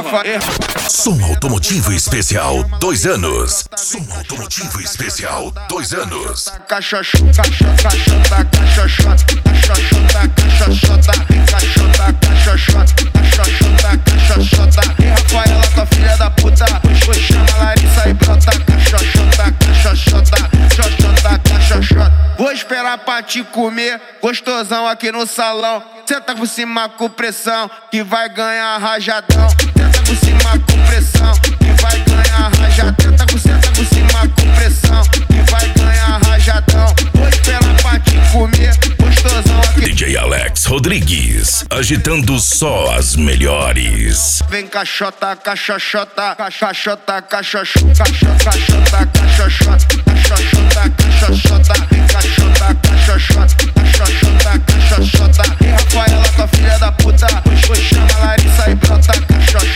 Som Automotivo Especial 2 anos. Som Automotivo Especial 2 anos. Caixoxota, e Rafaela, tua filha da puta, chama Larissa e brota. Caixoxota. Vou esperar pra te comer, gostosão aqui no salão. Senta por cima com pressão, que vai ganhar rajadão. Senta por cima com pressão, que vai ganhar rajadão. Senta por cima com pressão, que vai ganhar rajadão. Vou esperar pra te comer, gostosão aqui. DJ Alex Rodrigues, agitando só as melhores. Vem caixota, caixoxota. Vem caixota, caixoxota. E Rafaela, tua filha da puta, chama Larissa e brota. Caixoxota.